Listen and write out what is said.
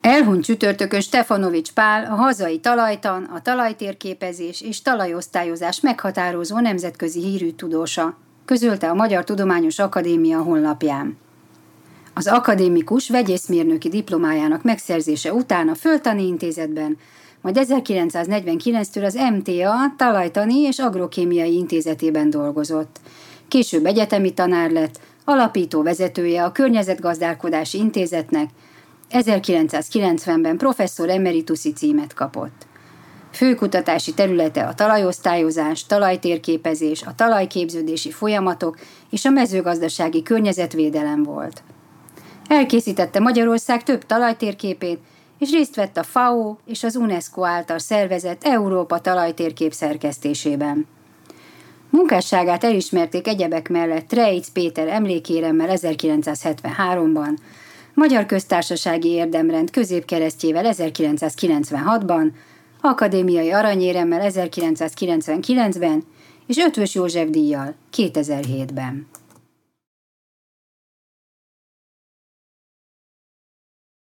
Elhunyt csütörtökön Stefanovics Pál, a hazai talajtan, a talajtérképezés és talajosztályozás meghatározó nemzetközi hírű tudósa, közölte a Magyar Tudományos Akadémia honlapján. Az akadémikus vegyészmérnöki diplomájának megszerzése után a Földtani Intézetben, majd 1949-től az MTA Talajtani és Agrokémiai Intézetében dolgozott. Később egyetemi tanár lett, alapító vezetője a Környezetgazdálkodási Intézetnek, 1990-ben professzor emeritusi címet kapott. Főkutatási területe a talajosztályozás, talajtérképezés, a talajképződési folyamatok és a mezőgazdasági környezetvédelem volt. Elkészítette Magyarország több talajtérképét, és részt vett a FAO és az UNESCO által szervezett Európa talajtérkép szerkesztésében. Munkásságát elismerték egyebek mellett Reitz Péter emlékéremmel 1973-ban, Magyar Köztársasági Érdemrend középkeresztjével 1996-ban, akadémiai aranyéremmel 1999-ben és Eötvös József díjjal 2007-ben.